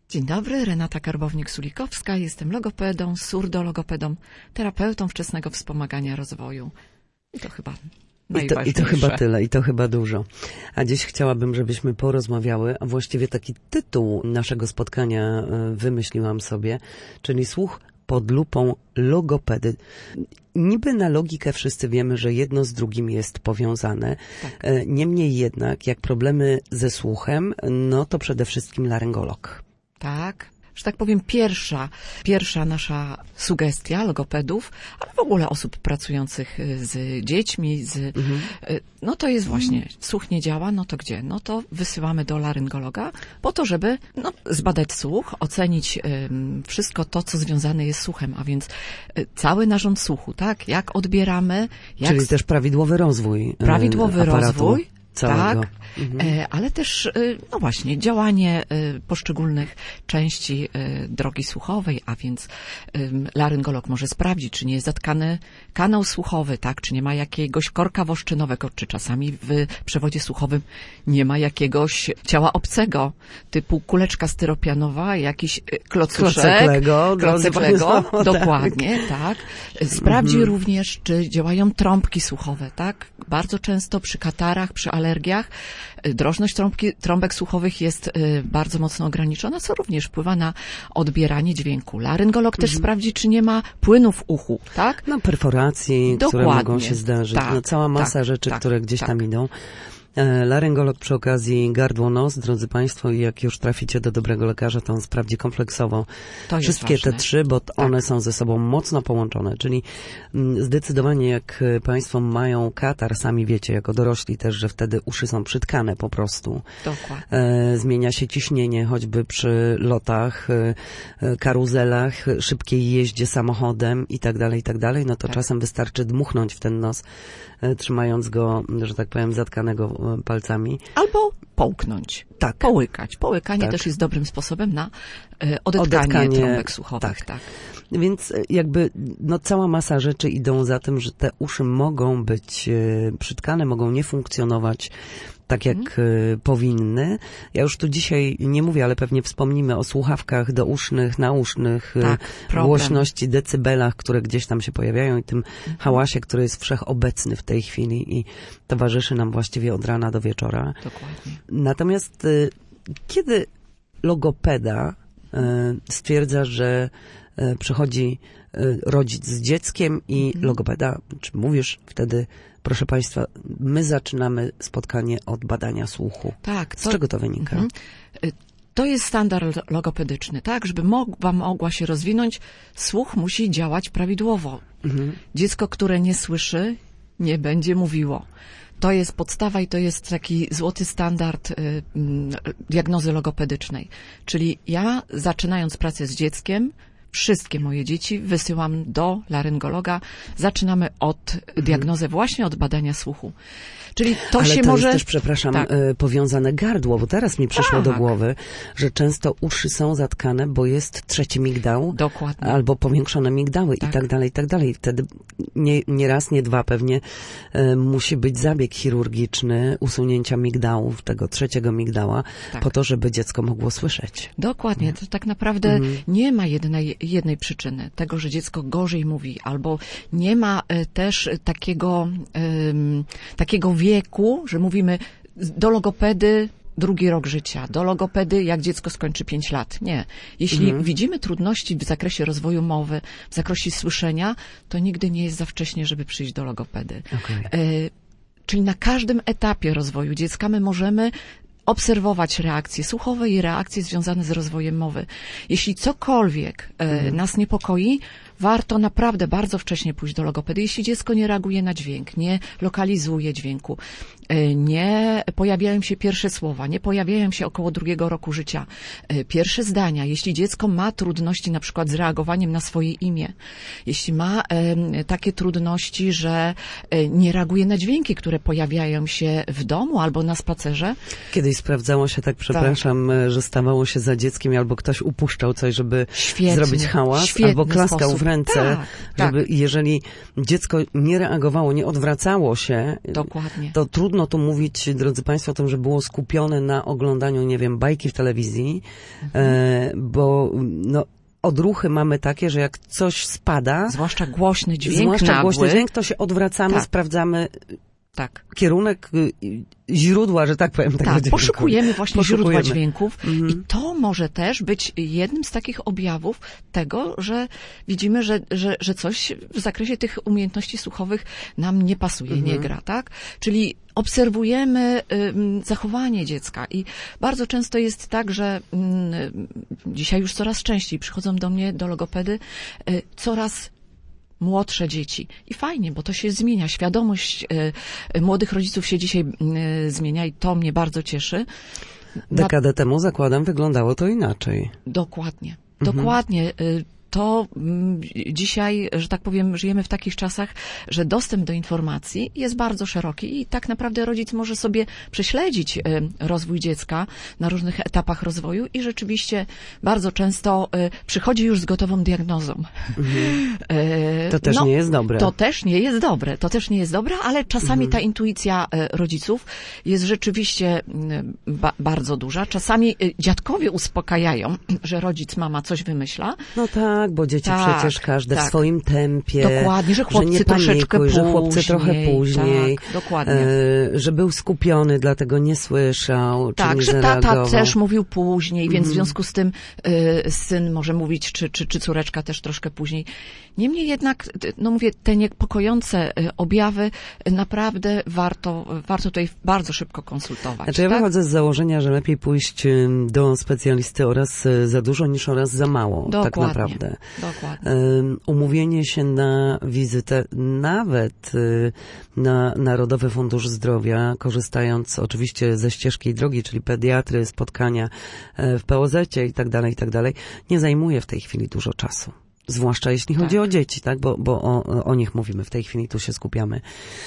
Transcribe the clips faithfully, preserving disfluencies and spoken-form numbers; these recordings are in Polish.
Dzień dobry, Renata Karbownik-Sulikowska. Jestem logopedą, surdologopedą, terapeutą wczesnego wspomagania rozwoju. I to chyba najważniejsze. I to, I to chyba tyle, i to chyba dużo. A dziś chciałabym, żebyśmy porozmawiały, a właściwie taki tytuł naszego spotkania wymyśliłam sobie, czyli słuch pod lupą logopedy. Niby na logikę wszyscy wiemy, że jedno z drugim jest powiązane. Tak. Niemniej jednak, jak problemy ze słuchem, no to przede wszystkim laryngolog. Tak, że tak powiem pierwsza, pierwsza nasza sugestia logopedów, ale w ogóle osób pracujących z dziećmi, z, mhm. no to jest właśnie, słuch nie działa, no to gdzie? No to wysyłamy do laryngologa po to, żeby no, zbadać słuch, ocenić um, wszystko to, co związane jest z słuchem, a więc y, cały narząd słuchu, tak? Jak odbieramy. Jak Czyli też prawidłowy rozwój. Prawidłowy rozwój. Całego. Tak, mhm. ale też, no właśnie, działanie poszczególnych części drogi słuchowej, a więc laryngolog może sprawdzić, czy nie jest zatkany kanał słuchowy, tak, czy nie ma jakiegoś korka woszczynowego, czy czasami w przewodzie słuchowym nie ma jakiegoś ciała obcego, typu kuleczka styropianowa, jakiś klocuszek. Klocek Lego. Klocek Lego, dokładnie, tak. tak. Sprawdzi mhm. również, czy działają trąbki słuchowe, tak. Bardzo często przy katarach, przy alergiach drożność trąbki, trąbek słuchowych jest y, bardzo mocno ograniczona, co również wpływa na odbieranie dźwięku. Laryngolog mhm. też sprawdzi, czy nie ma płynu w uchu, tak? No perforacji, Dokładnie. które mogą się zdarzyć. Tak, no, cała masa tak, rzeczy, tak, które gdzieś tak. tam idą. Laryngolog przy okazji gardło-nos, drodzy Państwo, i jak już traficie do dobrego lekarza, to on sprawdzi kompleksowo to wszystkie te trzy, bo tak. one są ze sobą mocno połączone, czyli zdecydowanie jak Państwo mają katar, sami wiecie, jako dorośli też, że wtedy uszy są przytkane po prostu. Dokładnie. E, zmienia się ciśnienie, choćby przy lotach, e, karuzelach, szybkiej jeździe samochodem i tak dalej, i tak dalej, no to tak. czasem wystarczy dmuchnąć w ten nos, e, trzymając go, że tak powiem, zatkanego palcami. Albo połknąć. Tak. Połykać. Połykanie tak. też jest dobrym sposobem na e, odetkanie, odetkanie trąbek słuchowych. Tak. tak. Więc jakby no cała masa rzeczy idą za tym, że te uszy mogą być e, przytkane, mogą nie funkcjonować tak jak hmm. powinny. Ja już tu dzisiaj nie mówię, ale pewnie wspomnimy o słuchawkach dousznych, nausznych, tak, głośności, decybelach, które gdzieś tam się pojawiają i tym hmm. hałasie, który jest wszechobecny w tej chwili i towarzyszy nam właściwie od rana do wieczora. Dokładnie. Natomiast kiedy logopeda stwierdza, że przychodzi rodzic z dzieckiem i hmm. logopeda, czy mówisz wtedy, proszę Państwa, my zaczynamy spotkanie od badania słuchu. Tak. Z to, czego to wynika? Mhm. To jest standard logopedyczny, tak? Żeby mogła, mogła się rozwinąć, słuch musi działać prawidłowo. Mhm. Dziecko, które nie słyszy, nie będzie mówiło. To jest podstawa i to jest taki złoty standard y, y, diagnozy logopedycznej. Czyli ja, zaczynając pracę z dzieckiem, wszystkie moje dzieci wysyłam do laryngologa. Zaczynamy od mhm. diagnozy właśnie od badania słuchu. Czyli to Ale się to może... jest też, przepraszam, tak. y, powiązane gardło, bo teraz mi przyszło tak. do głowy, że często uszy są zatkane, bo jest trzeci migdał. Dokładnie. Albo powiększone migdały tak. i tak dalej, i tak dalej. Wtedy nie, nie raz, nie dwa pewnie y, musi być zabieg chirurgiczny usunięcia migdałów, tego trzeciego migdała, tak. po to, żeby dziecko mogło słyszeć. Dokładnie. To tak naprawdę mhm. nie ma jednej, jednej przyczyny tego, że dziecko gorzej mówi, albo nie ma y, też takiego, y, takiego wieku, że mówimy do logopedy drugi rok życia, do logopedy jak dziecko skończy pięć lat. Nie. Jeśli mhm. widzimy trudności w zakresie rozwoju mowy, w zakresie słyszenia, to nigdy nie jest za wcześnie, żeby przyjść do logopedy. Okay. Y, czyli na każdym etapie rozwoju dziecka my możemy obserwować reakcje słuchowe i reakcje związane z rozwojem mowy. Jeśli cokolwiek mhm. nas niepokoi, warto naprawdę bardzo wcześnie pójść do logopedy. Jeśli dziecko nie reaguje na dźwięk, nie lokalizuje dźwięku, nie pojawiają się pierwsze słowa, nie pojawiają się około drugiego roku życia, pierwsze zdania, jeśli dziecko ma trudności na przykład z reagowaniem na swoje imię, jeśli ma e, takie trudności, że nie reaguje na dźwięki, które pojawiają się w domu albo na spacerze. Kiedyś sprawdzało się, tak przepraszam, tak. że stawało się za dzieckiem albo ktoś upuszczał coś, żeby świetny, zrobić hałas, albo klaskał sposób. w ręce, tak, żeby tak. jeżeli dziecko nie reagowało, nie odwracało się, Dokładnie. to trudno trudno tu mówić, drodzy Państwo, o tym, że było skupione na oglądaniu, nie wiem, bajki w telewizji, mhm. e, bo no, odruchy mamy takie, że jak coś spada... Zwłaszcza głośny dźwięk Zwłaszcza nagły. głośny dźwięk, to się odwracamy, tak. sprawdzamy tak. kierunek źródła, że tak powiem. Tak, dźwięku. Poszukujemy właśnie Poszukujemy. źródła dźwięków mhm. i to może też być jednym z takich objawów tego, że widzimy, że, że, że coś w zakresie tych umiejętności słuchowych nam nie pasuje, mhm. nie gra, tak? Czyli obserwujemy y, zachowanie dziecka i bardzo często jest tak, że y, dzisiaj już coraz częściej przychodzą do mnie, do logopedy, y, coraz młodsze dzieci. I fajnie, bo to się zmienia. Świadomość y, młodych rodziców się dzisiaj y, zmienia i to mnie bardzo cieszy. Dekadę Na... temu, zakładam, wyglądało to inaczej. Dokładnie. Mhm. Dokładnie. Y, to mm, dzisiaj, że tak powiem, żyjemy w takich czasach, że dostęp do informacji jest bardzo szeroki i tak naprawdę rodzic może sobie prześledzić y, rozwój dziecka na różnych etapach rozwoju i rzeczywiście bardzo często y, przychodzi już z gotową diagnozą. Mhm. Y, to też no, nie jest dobre. To też nie jest dobre. To też nie jest dobre, ale czasami mhm. ta intuicja y, rodziców jest rzeczywiście y, ba, bardzo duża. Czasami y, dziadkowie uspokajają, że rodzic, mama coś wymyśla. No tak. Tak, bo dzieci tak, przecież każde tak. w swoim tempie. Dokładnie, że chłopcy że nie troszeczkę panikuj, później. Że chłopcy trochę później. Tak, dokładnie. E, że był skupiony, dlatego nie słyszał, tak, czy nie że zareagował. tata też mówił później, więc mm. w związku z tym y, syn może mówić, czy, czy, czy córeczka też troszkę później. Niemniej jednak, no mówię, te niepokojące objawy naprawdę warto, warto tutaj bardzo szybko konsultować. Znaczy ja tak? wychodzę z założenia, że lepiej pójść do specjalisty oraz za dużo niż oraz za mało. Dokładnie. Tak naprawdę. Dokładnie. Um, umówienie się na wizytę, nawet y, na Narodowy Fundusz Zdrowia, korzystając oczywiście ze ścieżki drogi, czyli pediatry, spotkania w P O Z-cie i tak dalej, i tak dalej, nie zajmuje w tej chwili dużo czasu. Zwłaszcza jeśli chodzi tak. o dzieci, tak? Bo, bo o, o nich mówimy w tej chwili, tu się skupiamy.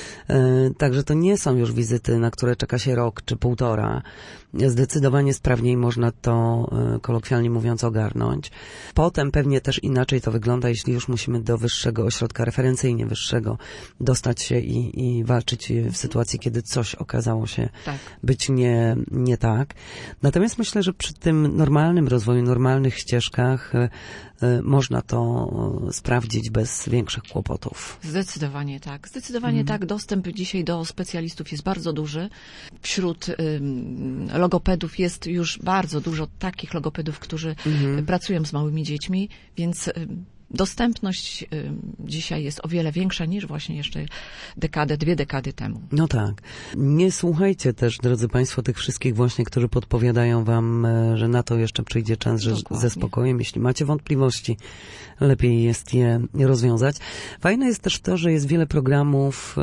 E, także to nie są już wizyty, na które czeka się rok czy półtora. Zdecydowanie sprawniej można to, e, kolokwialnie mówiąc, ogarnąć. Potem pewnie też inaczej to wygląda, jeśli już musimy do wyższego ośrodka, referencyjnie wyższego, dostać się i, i walczyć w sytuacji, kiedy coś okazało się tak. być nie, nie tak. Natomiast myślę, że przy tym normalnym rozwoju, normalnych ścieżkach e, e, można to sprawdzić bez większych kłopotów. Zdecydowanie tak. Zdecydowanie mm. tak. Dostęp dzisiaj do specjalistów jest bardzo duży. Wśród ym, logopedów jest już bardzo dużo takich logopedów, którzy mm. pracują z małymi dziećmi, więc ym, dostępność y, dzisiaj jest o wiele większa niż właśnie jeszcze dekadę, dwie dekady temu. No tak. Nie słuchajcie też, drodzy Państwo, tych wszystkich właśnie, którzy podpowiadają Wam, że na to jeszcze przyjdzie czas, że Dokładnie. ze spokojem. Jeśli macie wątpliwości, lepiej jest je rozwiązać. Fajne jest też to, że jest wiele programów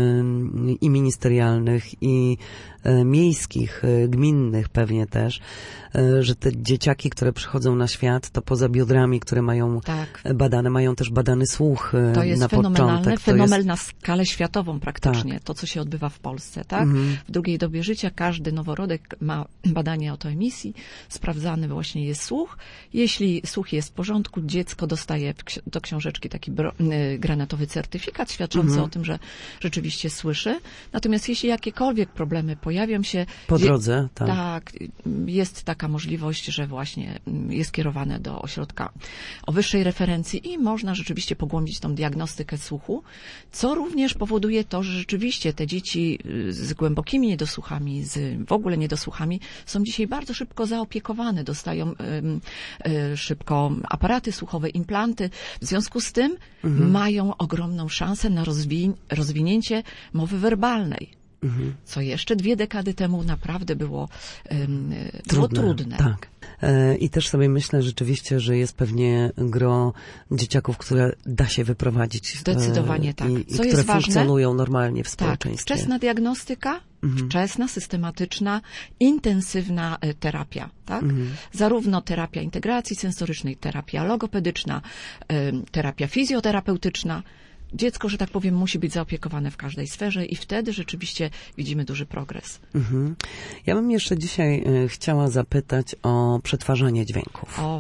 y, i ministerialnych, i y, miejskich, y, gminnych pewnie też, y, że te dzieciaki, które przychodzą na świat, to poza biodrami, które mają tak. badane, mają też badany słuch y, to jest na fenomenalne, początek. Fenomen jest... na skalę światową praktycznie, tak. to co się odbywa w Polsce. tak? Mhm. W drugiej dobie życia każdy noworodek ma badanie autoemisji, sprawdzany właśnie jest słuch. Jeśli słuch jest w porządku, dziecko dostaje do książeczki taki granatowy certyfikat świadczący mhm. o tym, że rzeczywiście słyszy. Natomiast jeśli jakiekolwiek problemy pojawią się... Po drodze, tak. Tak, jest taka możliwość, że właśnie jest kierowane do ośrodka o wyższej referencji i można rzeczywiście pogłębić tą diagnostykę słuchu, co również powoduje to, że rzeczywiście te dzieci z głębokimi niedosłuchami, z w ogóle niedosłuchami są dzisiaj bardzo szybko zaopiekowane, dostają y, y, szybko aparaty słuchowe, implanty. W związku z tym mhm. mają ogromną szansę na rozwi- rozwinięcie mowy werbalnej. Mhm. Co jeszcze dwie dekady temu naprawdę było, um, było trudne. trudne. Tak. E, I też sobie myślę rzeczywiście, że jest pewnie gro dzieciaków, które da się wyprowadzić. Zdecydowanie e, tak. I, Co i które jest funkcjonują ważne? normalnie w społeczeństwie. Tak. Wczesna diagnostyka, mhm. wczesna, systematyczna, intensywna terapia. Tak? Mhm. Zarówno terapia integracji sensorycznej, terapia logopedyczna, terapia fizjoterapeutyczna. Dziecko, że tak powiem, musi być zaopiekowane w każdej sferze i wtedy rzeczywiście widzimy duży progres. Mhm. Ja bym jeszcze dzisiaj y, chciała zapytać o przetwarzanie dźwięków. O,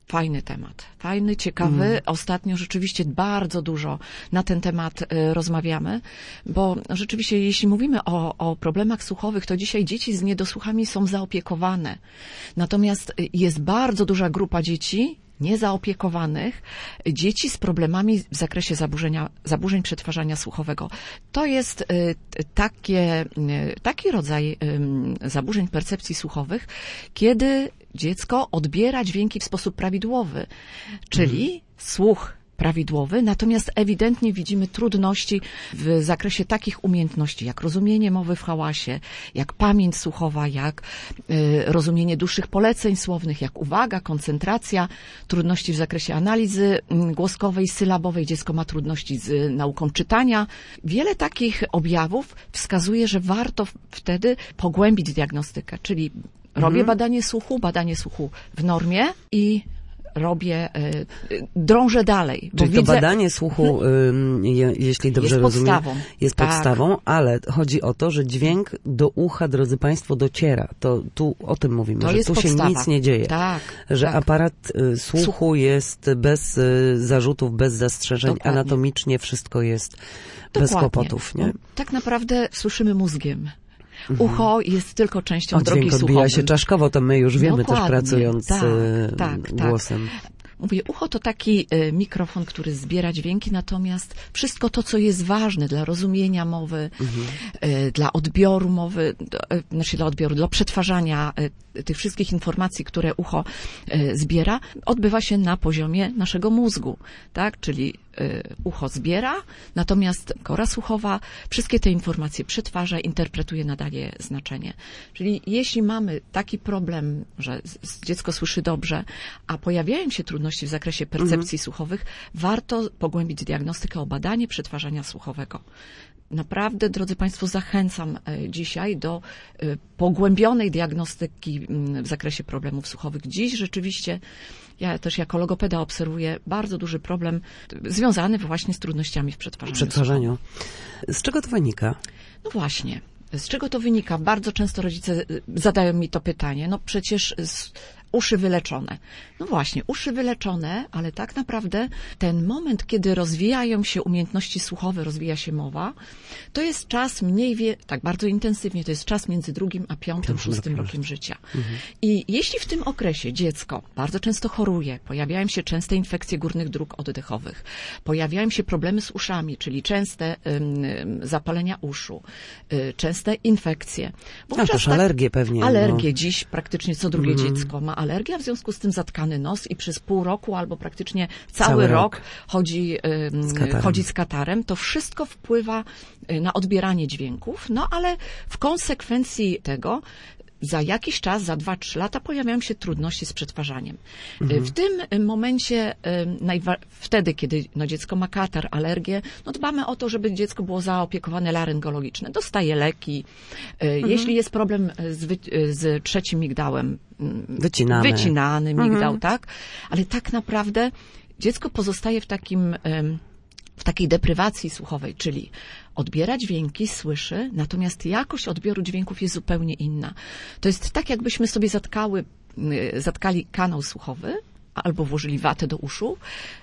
Fajny temat, fajny, ciekawy. Mm. Ostatnio rzeczywiście bardzo dużo na ten temat y, rozmawiamy, bo rzeczywiście jeśli mówimy o, o problemach słuchowych, to dzisiaj dzieci z niedosłuchami są zaopiekowane. Natomiast jest bardzo duża grupa dzieci niezaopiekowanych, dzieci z problemami w zakresie zaburzenia, zaburzeń przetwarzania słuchowego. To jest y, takie, y, taki rodzaj y, zaburzeń percepcji słuchowych, kiedy dziecko odbiera dźwięki w sposób prawidłowy, czyli mhm. słuch prawidłowy, natomiast ewidentnie widzimy trudności w zakresie takich umiejętności, jak rozumienie mowy w hałasie, jak pamięć słuchowa, jak y, rozumienie dłuższych poleceń słownych, jak uwaga, koncentracja, trudności w zakresie analizy y, głoskowej, sylabowej. Dziecko ma trudności z y, nauką czytania. Wiele takich objawów wskazuje, że warto wtedy pogłębić diagnostykę, czyli robię mhm. badanie słuchu, badanie słuchu w normie i robię, y, drążę dalej. Bo Czyli widzę, to badanie słuchu, y, je, jeśli dobrze jest rozumiem, podstawą. jest tak. podstawą, ale chodzi o to, że dźwięk do ucha, drodzy Państwo, dociera. To tu o tym mówimy, to że jest tu podstawa. się nic nie dzieje. Tak, że tak. aparat y, słuchu Słuch. jest bez y, zarzutów, bez zastrzeżeń. Dokładnie. Anatomicznie wszystko jest Dokładnie. bez kłopotów. Nie? No, tak naprawdę słyszymy mózgiem. Ucho jest tylko częścią o, drogi dźwięk słuchowej. odbija się czaszkowo, to my już wiemy Dokładnie. też pracując tak, y, tak, głosem. Tak. Mówię, ucho to taki y, mikrofon, który zbiera dźwięki, natomiast wszystko to, co jest ważne dla rozumienia mowy, mhm. y, dla odbioru mowy, do, y, znaczy dla odbioru, dla przetwarzania y, tych wszystkich informacji, które ucho y, zbiera, odbywa się na poziomie naszego mózgu, tak? Czyli y, ucho zbiera, natomiast kora słuchowa wszystkie te informacje przetwarza, interpretuje, nadaje znaczenie. Czyli jeśli mamy taki problem, że z, dziecko słyszy dobrze, a pojawiają się trudności w zakresie percepcji mhm. słuchowych, warto pogłębić diagnostykę o badanie przetwarzania słuchowego. Naprawdę, drodzy Państwo, zachęcam dzisiaj do pogłębionej diagnostyki w zakresie problemów słuchowych. Dziś rzeczywiście ja też jako logopeda obserwuję bardzo duży problem związany właśnie z trudnościami w przetwarzaniu. przetwarzaniu. Z czego to wynika? No właśnie. Z czego to wynika? Bardzo często rodzice zadają mi to pytanie. No przecież z uszy wyleczone. No właśnie, uszy wyleczone, ale tak naprawdę ten moment, kiedy rozwijają się umiejętności słuchowe, rozwija się mowa, to jest czas mniej więcej, tak bardzo intensywnie, to jest czas między drugim a piątym, szóstym rokiem życia. Mhm. I jeśli w tym okresie dziecko bardzo często choruje, pojawiają się częste infekcje górnych dróg oddechowych, pojawiają się problemy z uszami, czyli częste um, zapalenia uszu, y, częste infekcje. A też tak, alergie pewnie. Alergie no. Dziś praktycznie co drugie mhm. dziecko ma alergia, w związku z tym zatkany nos i przez pół roku albo praktycznie cały, cały rok, rok chodzi, um, z chodzi z katarem. To wszystko wpływa na odbieranie dźwięków, no ale w konsekwencji tego za jakiś czas, za dwa, trzy lata pojawiają się trudności z przetwarzaniem. Mhm. W tym momencie, wtedy, kiedy no, dziecko ma katar, alergię, no dbamy o to, żeby dziecko było zaopiekowane laryngologiczne. Dostaje leki. Mhm. Jeśli jest problem z, wy, z trzecim migdałem, wycinamy, wycinany migdał, mhm. tak? Ale tak naprawdę dziecko pozostaje w takim w takiej deprywacji słuchowej, czyli odbiera dźwięki, słyszy, natomiast jakość odbioru dźwięków jest zupełnie inna. To jest tak, jakbyśmy sobie zatkały, zatkali kanał słuchowy albo włożyli watę do uszu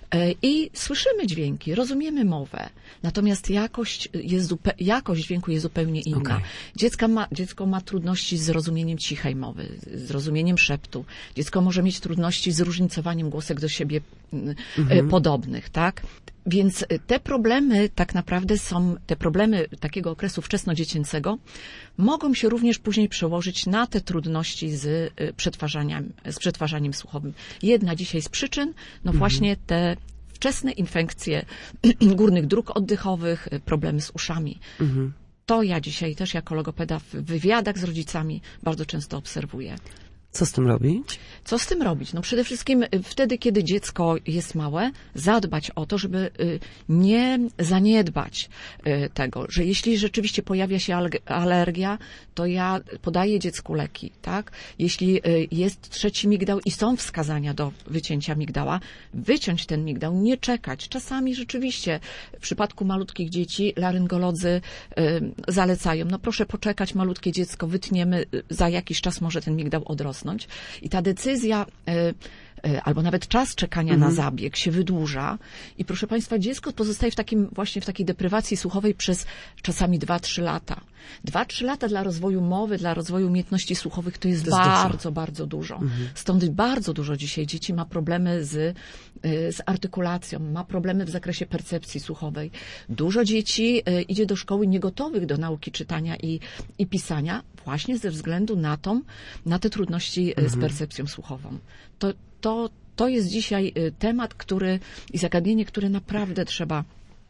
i słyszymy dźwięki, rozumiemy mowę, natomiast jakość, jest zupe- jakość dźwięku jest zupełnie inna. Okay. Dziecko ma, dziecko ma trudności z rozumieniem cichej mowy, z rozumieniem szeptu. Dziecko może mieć trudności z różnicowaniem głosek do siebie mhm. podobnych, tak? Więc te problemy tak naprawdę są, te problemy takiego okresu wczesnodziecięcego mogą się również później przełożyć na te trudności z przetwarzaniem, z przetwarzaniem słuchowym. Jedna dzisiaj z przyczyn, no mhm. właśnie te wczesne infekcje górnych dróg oddechowych, problemy z uszami. Mhm. To ja dzisiaj też jako logopeda w wywiadach z rodzicami bardzo często obserwuję. Co z tym robić? Co z tym robić? No przede wszystkim wtedy, kiedy dziecko jest małe, zadbać o to, żeby nie zaniedbać tego, że jeśli rzeczywiście pojawia się alergia, to ja podaję dziecku leki, tak? Jeśli jest trzeci migdał i są wskazania do wycięcia migdała, wyciąć ten migdał, nie czekać. Czasami rzeczywiście w przypadku malutkich dzieci laryngolodzy zalecają, no proszę poczekać, malutkie dziecko, wytniemy, za jakiś czas może ten migdał odrosnąć. I ta decyzja albo nawet czas czekania mhm. na zabieg się wydłuża i proszę Państwa, dziecko pozostaje w takim, właśnie w takiej deprywacji słuchowej przez czasami dwa trzy lata. dwa trzy lata dla rozwoju mowy, dla rozwoju umiejętności słuchowych to jest, to jest bardzo, dużo. bardzo dużo. Mhm. Stąd bardzo dużo dzisiaj dzieci ma problemy z, z artykulacją, ma problemy w zakresie percepcji słuchowej. Dużo dzieci idzie do szkoły niegotowych do nauki czytania i, i pisania właśnie ze względu na tą, na te trudności mhm. z percepcją słuchową. To, to, to jest dzisiaj temat, który i zagadnienie, które naprawdę trzeba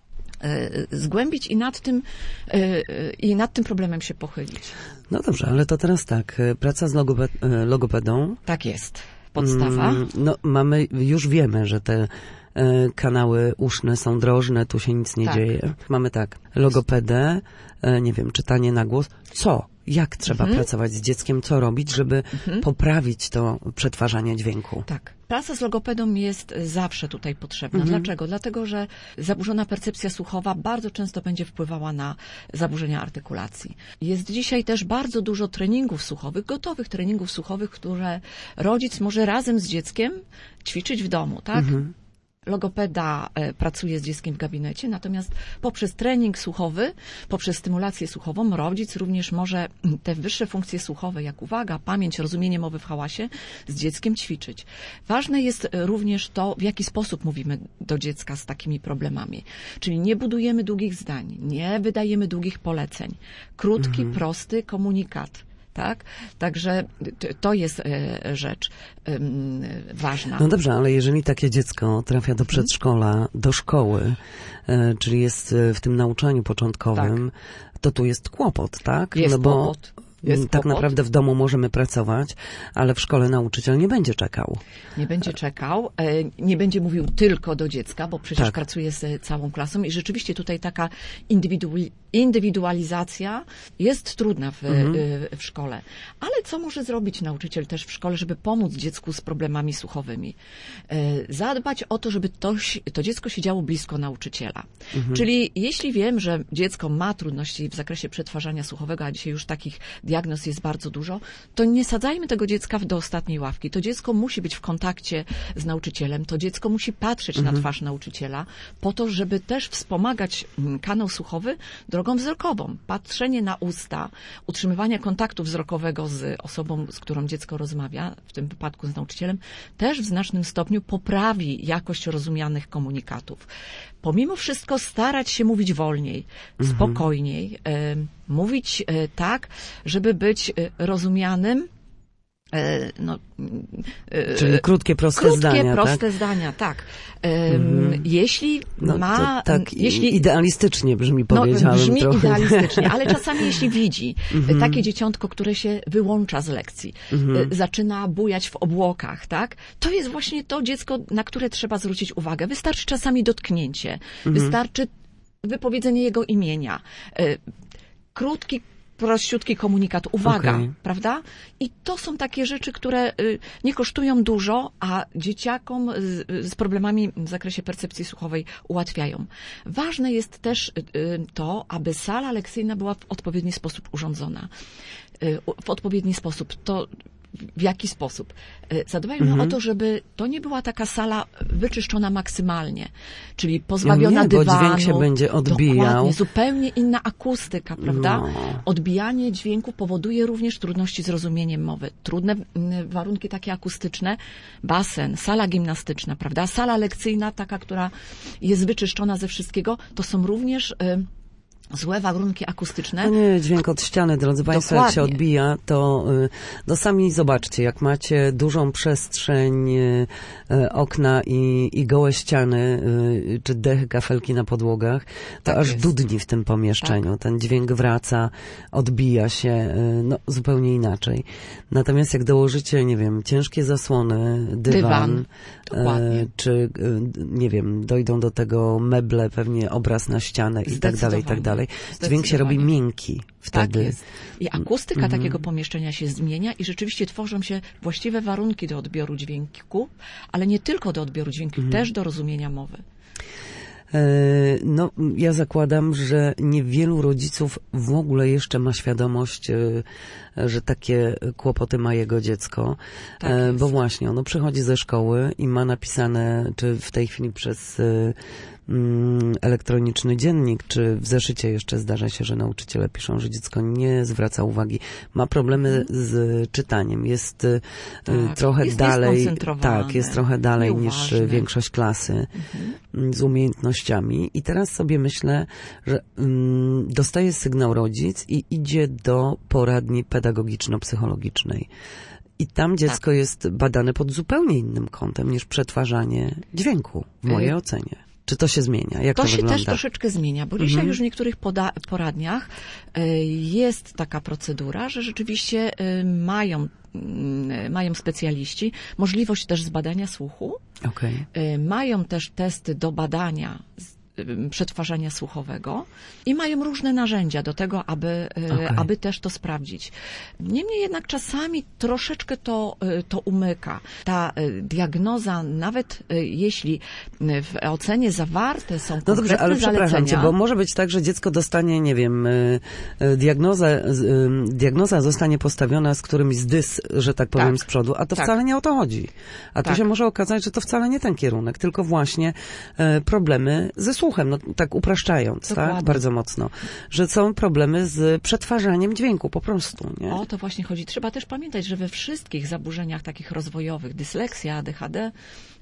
zgłębić i nad tym, i nad tym problemem się pochylić. No dobrze, ale to teraz tak, praca z logoped, logopedą. Tak jest, podstawa. No mamy, już wiemy, że te kanały uszne są drożne, tu się nic nie tak. dzieje. Mamy tak, logopedę, nie wiem, czytanie na głos. Co? Jak trzeba mhm. pracować z dzieckiem? Co robić, żeby mhm. poprawić to przetwarzanie dźwięku? Tak. Praca z logopedą jest zawsze tutaj potrzebna. Mhm. Dlaczego? Dlatego, że zaburzona percepcja słuchowa bardzo często będzie wpływała na zaburzenia artykulacji. Jest dzisiaj też bardzo dużo treningów słuchowych, gotowych treningów słuchowych, które rodzic może razem z dzieckiem ćwiczyć w domu, tak? Mhm. Logopeda pracuje z dzieckiem w gabinecie, natomiast poprzez trening słuchowy, poprzez stymulację słuchową rodzic również może te wyższe funkcje słuchowe, jak uwaga, pamięć, rozumienie mowy w hałasie, z dzieckiem ćwiczyć. Ważne jest również to, w jaki sposób mówimy do dziecka z takimi problemami. Czyli nie budujemy długich zdań, nie wydajemy długich poleceń. Krótki, mhm. prosty komunikat. Tak? Także to jest rzecz um, ważna. No dobrze, ale jeżeli takie dziecko trafia do przedszkola, do szkoły, e, czyli jest w tym nauczaniu początkowym, tak. to tu jest kłopot, tak? Jest no bo kłopot. Jest tak kłopot. naprawdę w domu możemy pracować, ale w szkole nauczyciel nie będzie czekał. Nie będzie czekał, nie będzie mówił tylko do dziecka, bo przecież tak. pracuje z całą klasą i rzeczywiście tutaj taka indywidu- indywidualizacja jest trudna w, mhm. w szkole. Ale co może zrobić nauczyciel też w szkole, żeby pomóc dziecku z problemami słuchowymi? Zadbać o to, żeby to, to dziecko siedziało blisko nauczyciela. Mhm. Czyli jeśli wiem, że dziecko ma trudności w zakresie przetwarzania słuchowego, a dzisiaj już takich diagnoz jest bardzo dużo, to nie sadzajmy tego dziecka do ostatniej ławki. To dziecko musi być w kontakcie z nauczycielem, to dziecko musi patrzeć mhm. na twarz nauczyciela, po to, żeby też wspomagać kanał słuchowy drogą wzrokową. Patrzenie na usta, utrzymywanie kontaktu wzrokowego z osobą, z którą dziecko rozmawia, w tym wypadku z nauczycielem, też w znacznym stopniu poprawi jakość rozumianych komunikatów. Pomimo wszystko starać się mówić wolniej, mhm. spokojniej, e, mówić e, tak, żeby być e, rozumianym. E, no, e, Czyli krótkie, proste krótkie, zdania. Krótkie, proste tak? zdania, tak. E, mhm. Jeśli no, ma... tak, jeśli, idealistycznie brzmi, powiedziałem no, brzmi trochę. idealistycznie, ale czasami jeśli widzi mhm. takie dzieciątko, które się wyłącza z lekcji, mhm. zaczyna bujać w obłokach, tak? To jest właśnie to dziecko, na które trzeba zwrócić uwagę. Wystarczy czasami dotknięcie, mhm. wystarczy wypowiedzenie jego imienia, e, krótki, prościutki komunikat, uwaga, okay. prawda? I to są takie rzeczy, które nie kosztują dużo, a dzieciakom z, z problemami w zakresie percepcji słuchowej ułatwiają. Ważne jest też to, aby sala lekcyjna była w odpowiedni sposób urządzona. W odpowiedni sposób. To w jaki sposób? Zadbajmy mhm. o to, żeby to nie była taka sala wyczyszczona maksymalnie, czyli pozbawiona nie, dywanu. Bo dźwięk się będzie odbijał. Dokładnie, zupełnie inna akustyka, prawda? No. Odbijanie dźwięku powoduje również trudności z rozumieniem mowy. Trudne warunki takie akustyczne, basen, sala gimnastyczna, prawda? Sala lekcyjna, taka, która jest wyczyszczona ze wszystkiego, to są również... Y złe warunki akustyczne. No nie, dźwięk od ściany, drodzy Państwo, jak się odbija, to no sami zobaczcie, jak macie dużą przestrzeń, okna i, i gołe ściany, czy dechy, kafelki na podłogach, to tak aż jest. Dudni w tym pomieszczeniu. Tak. Ten dźwięk wraca, odbija się, no zupełnie inaczej. Natomiast jak dołożycie, nie wiem, ciężkie zasłony, dywan, dywan. E, czy nie wiem, dojdą do tego meble, pewnie obraz na ścianę i tak dalej, i tak dalej. Dźwięk się robi miękki wtedy. Tak jest. I akustyka mm. takiego pomieszczenia się zmienia i rzeczywiście tworzą się właściwe warunki do odbioru dźwięku, ale nie tylko do odbioru dźwięku, mm. też do rozumienia mowy. No, ja zakładam, że niewielu rodziców w ogóle jeszcze ma świadomość, że takie kłopoty ma jego dziecko, tak bo właśnie ono przychodzi ze szkoły i ma napisane, czy w tej chwili przez elektroniczny dziennik, czy w zeszycie jeszcze zdarza się, że nauczyciele piszą, że dziecko nie zwraca uwagi, ma problemy z czytaniem, jest tak, trochę jest dalej, tak, jest trochę dalej niż większość klasy mhm. z umiejętnościami. I teraz sobie myślę, że um, dostaje sygnał rodzic i idzie do poradni pedagogiczno-psychologicznej. I tam dziecko tak. jest badane pod zupełnie innym kątem niż przetwarzanie dźwięku, w mojej y- ocenie. Czy to się zmienia? Jak to, to się wygląda? też troszeczkę zmienia, bo dzisiaj mhm. już w niektórych poda- poradniach y, jest taka procedura, że rzeczywiście y, mają, y, mają specjaliści możliwość też zbadania słuchu. Okay. Y, mają też testy do badania przetwarzania słuchowego i mają różne narzędzia do tego, aby, okay. aby też to sprawdzić. Niemniej jednak czasami troszeczkę to, to umyka. Ta diagnoza, nawet jeśli w ocenie zawarte są konkretne No dobrze, ale przepraszam zalecenia, cię, bo może być tak, że dziecko dostanie, nie wiem, diagnoza, diagnoza zostanie postawiona z którymś z dys, że tak powiem, tak. z przodu, a to tak. wcale nie o to chodzi. A tak. to się może okazać, że to wcale nie ten kierunek, tylko właśnie problemy ze słuchem. No, tak upraszczając, tak? Bardzo mocno, że są problemy z przetwarzaniem dźwięku po prostu, nie? O to właśnie chodzi. Trzeba też pamiętać, że we wszystkich zaburzeniach takich rozwojowych, dysleksja, A D H D,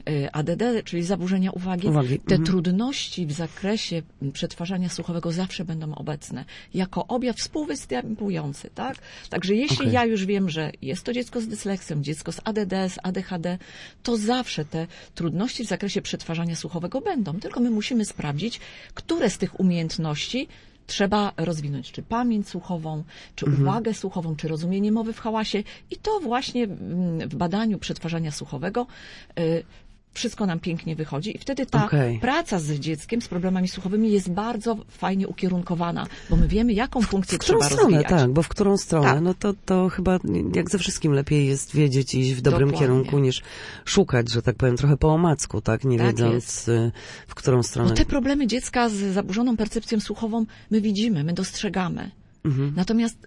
A D D, czyli zaburzenia uwagi, uwagi. te mhm. trudności w zakresie przetwarzania słuchowego zawsze będą obecne, jako objaw współwystępujący, tak? Także jeśli okay. ja już wiem, że jest to dziecko z dysleksją, dziecko z A D D, z A D H D, to zawsze te trudności w zakresie przetwarzania słuchowego będą, tylko my musimy sprawdzić, które z tych umiejętności trzeba rozwinąć, czy pamięć słuchową, czy mhm. uwagę słuchową, czy rozumienie mowy w hałasie. I to właśnie w badaniu przetwarzania słuchowego y, wszystko nam pięknie wychodzi i wtedy ta okay. praca z dzieckiem z problemami słuchowymi jest bardzo fajnie ukierunkowana, bo my wiemy, jaką funkcję w którą trzeba stronę, rozwijać. Tak, bo w którą stronę, tak. no to, to chyba jak ze wszystkim lepiej jest wiedzieć i iść w dobrym Dokładnie. kierunku niż szukać, że tak powiem, trochę po omacku, tak, nie tak wiedząc jest. w którą stronę. Bo te problemy dziecka z zaburzoną percepcją słuchową my widzimy, my dostrzegamy. Mhm. Natomiast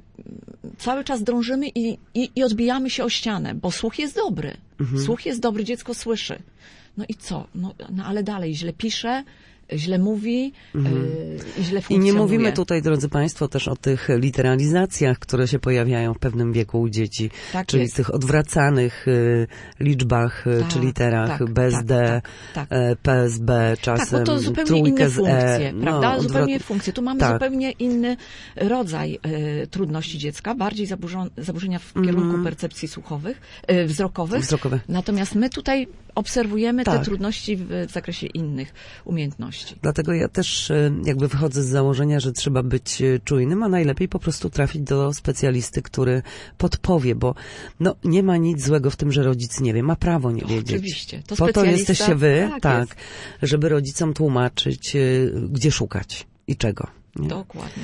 cały czas drążymy i, i, i odbijamy się o ścianę, bo słuch jest dobry. Mhm. Słuch jest dobry, dziecko słyszy. No i co? No, no ale dalej, źle pisze, źle mówi mhm. yy, i źle funkcjonuje. I nie mówimy tutaj, drodzy Państwo, też o tych literalizacjach, które się pojawiają w pewnym wieku u dzieci, tak czyli jest. tych odwracanych y, liczbach tak, czy literach, tak, bez tak, D, tak, tak. P S B, czasem tak, bo to zupełnie trójkę inne z funkcje, E. prawda? No, zupełnie odwrot... funkcje. Tu mamy tak. zupełnie inny rodzaj y, trudności dziecka, bardziej zaburzon, zaburzenia w mm. kierunku percepcji słuchowych, y, wzrokowych. Wzrokowe. Natomiast my tutaj obserwujemy tak. te trudności w, w zakresie innych umiejętności. Dlatego ja też jakby wychodzę z założenia, że trzeba być czujnym, a najlepiej po prostu trafić do specjalisty, który podpowie, bo no, nie ma nic złego w tym, że rodzic nie wie, ma prawo nie wiedzieć. Oczywiście. To po to jesteście wy, tak, tak żeby rodzicom tłumaczyć, gdzie szukać i czego. Nie? Dokładnie.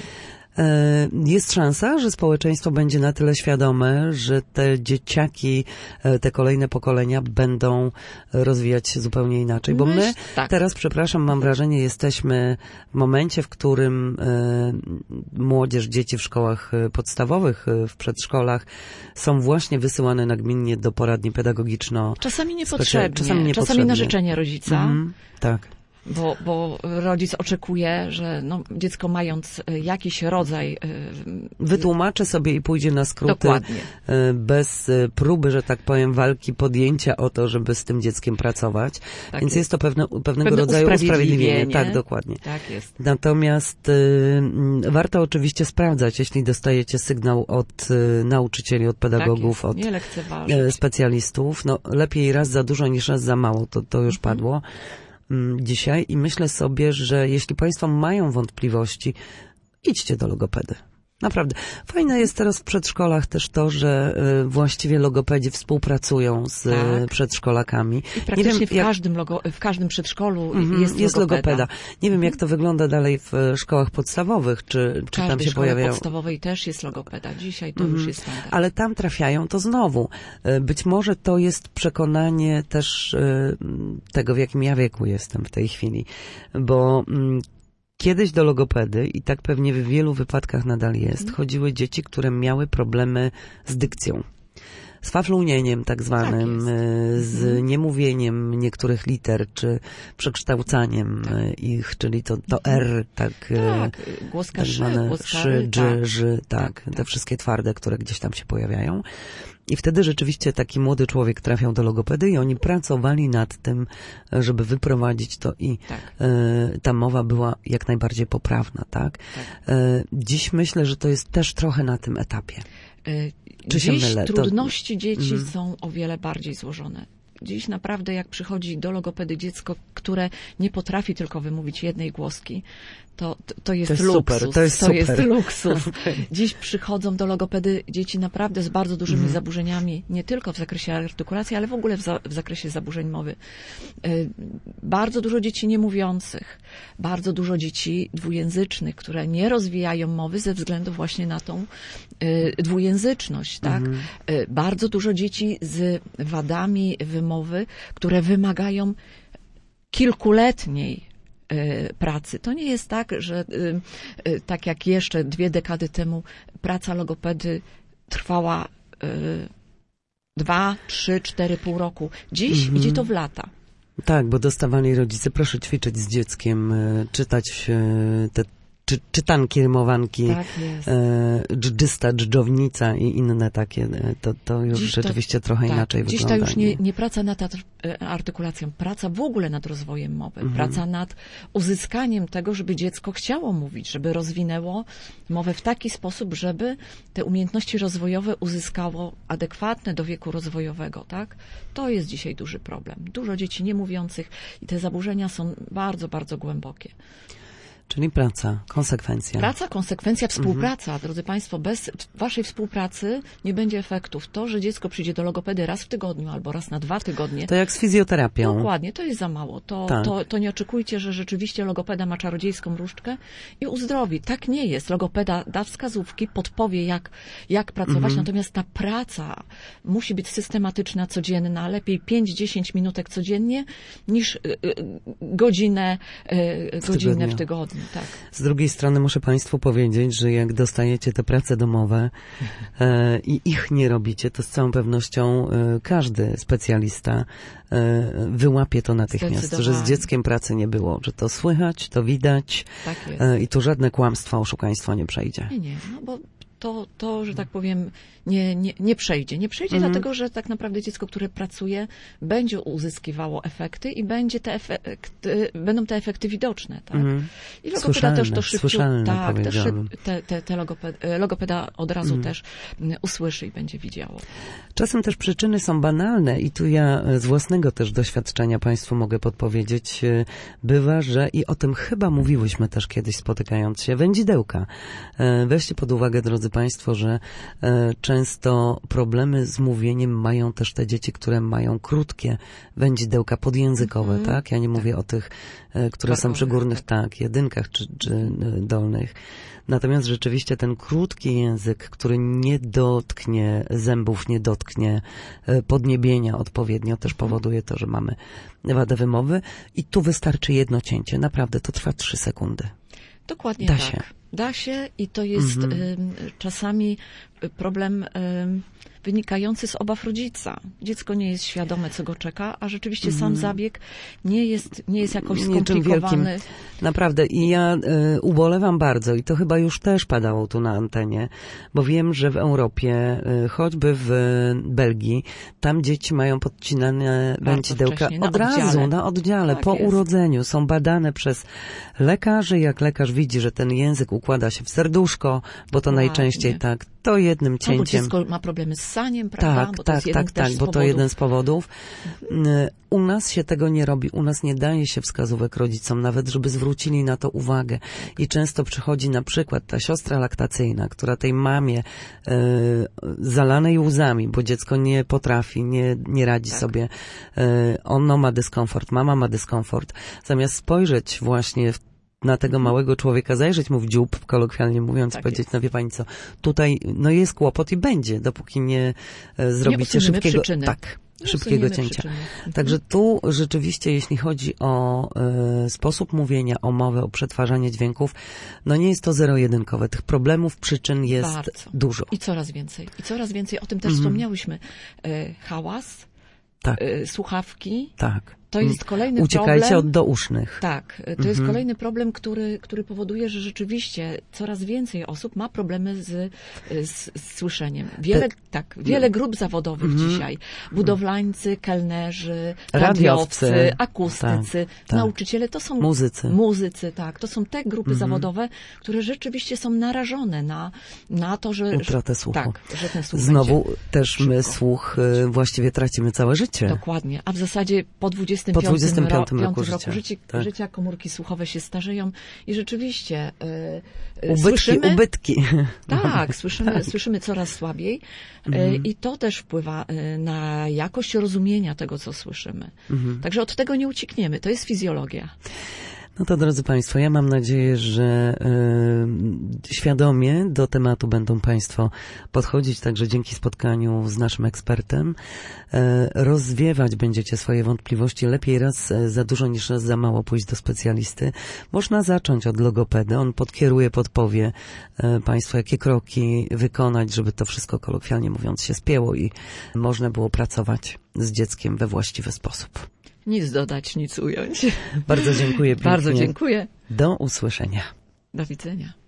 Jest szansa, że społeczeństwo będzie na tyle świadome, że te dzieciaki, te kolejne pokolenia będą rozwijać się zupełnie inaczej. Bo my tak. teraz, przepraszam, mam wrażenie, jesteśmy w momencie, w którym młodzież, dzieci w szkołach podstawowych, w przedszkolach są właśnie wysyłane nagminnie do poradni pedagogiczno. Czasami niepotrzebnie. Czasami, niepotrzebnie. Czasami na życzenie rodzica. Mhm, tak. Bo, bo rodzic oczekuje, że no, dziecko mając jakiś rodzaj... Wytłumaczy sobie i pójdzie na skróty. Dokładnie. Bez próby, że tak powiem, walki, podjęcia o to, żeby z tym dzieckiem pracować. Tak Więc jest, jest to pewne, pewnego Pewne rodzaju usprawiedliwienie. Tak, dokładnie. Tak jest. Natomiast y, warto oczywiście sprawdzać, jeśli dostajecie sygnał od y, nauczycieli, od pedagogów, tak od y, specjalistów. No, lepiej raz za dużo niż raz za mało. To, to już mhm. padło dzisiaj i myślę sobie, że jeśli Państwo mają wątpliwości, idźcie do logopedy. Naprawdę. Fajne jest teraz w przedszkolach też to, że y, właściwie logopedzi współpracują z tak. przedszkolakami. I praktycznie nie wiem, w, jak... każdym logo, w każdym przedszkolu mm-hmm, jest, jest logopeda. logopeda. Nie wiem, jak to wygląda dalej w szkołach podstawowych, czy, czy tam się pojawiają. W podstawowej też jest logopeda. Dzisiaj to mm-hmm. już jest standard. Ale tam trafiają to znowu. Być może to jest przekonanie też y, tego, w jakim ja wieku jestem w tej chwili. Bo y, kiedyś do logopedy, i tak pewnie w wielu wypadkach nadal jest, chodziły dzieci, które miały problemy z dykcją. Z faflunieniem tak zwanym, tak z mhm. niemówieniem niektórych liter, czy przekształcaniem tak. ich, czyli to, to R, tak, tak. Głoska tak zwane szy, dży, ży, tak, tak, te wszystkie twarde, które gdzieś tam się pojawiają. I wtedy rzeczywiście taki młody człowiek trafiał do logopedy i oni pracowali nad tym, żeby wyprowadzić to i tak. y, ta mowa była jak najbardziej poprawna, tak? tak. Y, dziś myślę, że to jest też trochę na tym etapie. Y, Czy dziś się mylę? Trudności to... dzieci mm. są o wiele bardziej złożone. Dziś naprawdę jak przychodzi do logopedy dziecko, które nie potrafi tylko wymówić jednej głoski, to, to, jest, to jest luksus. Super, to jest, to jest luksus. Okay. Dziś przychodzą do logopedy dzieci naprawdę z bardzo dużymi mm. zaburzeniami, nie tylko w zakresie artykulacji, ale w ogóle w, za, w zakresie zaburzeń mowy. Y, bardzo dużo dzieci niemówiących, bardzo dużo dzieci dwujęzycznych, które nie rozwijają mowy ze względu właśnie na tą y, dwujęzyczność, tak? Mm. Y, bardzo dużo dzieci z wadami wymowy, które wymagają kilkuletniej pracy. To nie jest tak, że tak jak jeszcze dwie dekady temu praca logopedy trwała dwa, trzy, cztery, pół roku. Dziś mm-hmm. idzie to w lata. Tak, bo dostawali rodzice, proszę ćwiczyć z dzieckiem, czytać te Czy, czytanki, rymowanki, tak e, dżdżysta, dżdżownica i inne takie, to, to już dziś rzeczywiście to, trochę tak, inaczej dziś wygląda. Dziś to już nie, nie praca nad artykulacją, praca w ogóle nad rozwojem mowy, mhm. praca nad uzyskaniem tego, żeby dziecko chciało mówić, żeby rozwinęło mowę w taki sposób, żeby te umiejętności rozwojowe uzyskało adekwatne do wieku rozwojowego, tak? To jest dzisiaj duży problem. Dużo dzieci niemówiących i te zaburzenia są bardzo, bardzo głębokie. Czyli praca, konsekwencja. Praca, konsekwencja, współpraca. Mhm. Drodzy Państwo, bez waszej współpracy nie będzie efektów. To, że dziecko przyjdzie do logopedy raz w tygodniu albo raz na dwa tygodnie. To jak z fizjoterapią. Dokładnie, to jest za mało. To, tak. to, to nie oczekujcie, że rzeczywiście logopeda ma czarodziejską różdżkę i uzdrowi. Tak nie jest. Logopeda da wskazówki, podpowie, jak, jak pracować, mhm. natomiast ta praca musi być systematyczna, codzienna, lepiej pięć do dziesięciu minutek codziennie niż y, y, godzinę, y, w godzinę tygodniu. w tygodniu. Tak. Z drugiej strony muszę Państwu powiedzieć, że jak dostajecie te prace domowe e, i ich nie robicie, to z całą pewnością e, każdy specjalista e, wyłapie to natychmiast, że z dzieckiem pracy nie było, że to słychać, to widać tak jest. E, i tu żadne kłamstwo, oszukaństwo nie przejdzie. Nie, nie, no bo to, to że tak powiem, nie, nie, nie przejdzie. Nie przejdzie mhm. dlatego, że tak naprawdę dziecko, które pracuje, będzie uzyskiwało efekty i będzie te efekty, będą te efekty widoczne. Tak? Mhm. I logopeda też to szybciej, tak, te, szyb, te, te, te logopeda, logopeda od razu mhm. też usłyszy i będzie widziało. Czasem też przyczyny są banalne i tu ja z własnego też doświadczenia Państwu mogę podpowiedzieć. Bywa, że i o tym chyba mówiłyśmy też kiedyś spotykając się, wędzidełka. Weźcie pod uwagę, drodzy Państwo, że często problemy z mówieniem mają też te dzieci, które mają krótkie wędzidełka podjęzykowe, mm-hmm. tak? Ja nie mówię tak. o tych, które Korkowe, są przy górnych, tak, tak jedynkach czy, czy dolnych. Natomiast rzeczywiście ten krótki język, który nie dotknie zębów, nie dotknie podniebienia odpowiednio, też powoduje to, że mamy wadę wymowy i tu wystarczy jedno cięcie. Naprawdę, to trwa trzy sekundy. Dokładnie da tak. Się. Da się i to jest mm-hmm. y, czasami problem y, wynikający z obaw rodzica. Dziecko nie jest świadome, co go czeka, a rzeczywiście mm-hmm. sam zabieg nie jest, nie jest jakoś skomplikowany. Wielkim. Naprawdę. I ja y, ubolewam bardzo i to chyba już też padało tu na antenie, bo wiem, że w Europie, y, choćby w Belgii, tam dzieci mają podcinane wędzidełka od razu, na oddziale, tak po jest. urodzeniu. Są badane przez lekarzy. Jak lekarz widzi, że ten język układa się w serduszko, bo to Ładnie. najczęściej tak to jednym Albo cięciem. dziecko ma problemy z saniem, prawda? Tak, bo to tak, jest jeden tak, też tak, z bo to powodów. jeden z powodów. U nas się tego nie robi, u nas nie daje się wskazówek rodzicom, nawet żeby zwrócili na to uwagę. I często przychodzi na przykład ta siostra laktacyjna, która tej mamie e, zalanej łzami, bo dziecko nie potrafi, nie, nie radzi Tak. sobie, e, ono ma dyskomfort, mama ma dyskomfort. Zamiast spojrzeć właśnie w na tego małego człowieka, zajrzeć mu w dziób, kolokwialnie mówiąc, Tak powiedzieć, jest. no wie pani co, tutaj no jest kłopot i będzie, dopóki nie e, zrobicie usuniemy szybkiego, przyczyny. tak, Nie szybkiego usuniemy cięcia. przyczyny. Mhm. Także tu rzeczywiście, jeśli chodzi o e, sposób mówienia, o mowę, o przetwarzanie dźwięków, no nie jest to zero-jedynkowe. Tych problemów, przyczyn jest Bardzo. dużo. I coraz więcej. I coraz więcej. O tym też Mhm. wspomniałyśmy. E, hałas, Tak, e, słuchawki. tak. To jest kolejny Uciekajcie problem. od dousznych. Tak, to jest kolejny problem, który, który powoduje, że rzeczywiście coraz więcej osób ma problemy z, z, z słyszeniem. Wiele, Te- tak, wiele grup zawodowych dzisiaj. Budowlańcy, kelnerzy, Radiowcy. radiowcy, akustycy, Tak, tak. nauczyciele, to są Muzycy. muzycy, tak. To są te grupy zawodowe, które rzeczywiście są narażone na, na to, że... Utratę słuchu. Tak, że ten słuch Znowu będzie też my szybko. słuch y, właściwie tracimy całe życie. Dokładnie, a w zasadzie po dwudziestym Po piątym dwudziestym piątym ro- roku piątym życia. życia, Tak. życia komórki słuchowe się starzeją i rzeczywiście y, y, Ubytki, słyszymy, ubytki. tak, słyszymy, słyszymy coraz słabiej y, i to też wpływa y, na jakość rozumienia tego, co słyszymy. Także od tego nie uciekniemy, to jest fizjologia. No to drodzy Państwo, ja mam nadzieję, że y, świadomie do tematu będą Państwo podchodzić, także dzięki spotkaniu z naszym ekspertem y, rozwiewać będziecie swoje wątpliwości. Lepiej raz y, za dużo niż raz za mało pójść do specjalisty. Można zacząć od logopedy, on podkieruje, podpowie y, Państwu, jakie kroki wykonać, żeby to wszystko kolokwialnie mówiąc się spięło i można było pracować z dzieckiem we właściwy sposób. Nic dodać, nic ująć. Bardzo dziękuję pięknie. Bardzo dziękuję. Do usłyszenia. Do widzenia.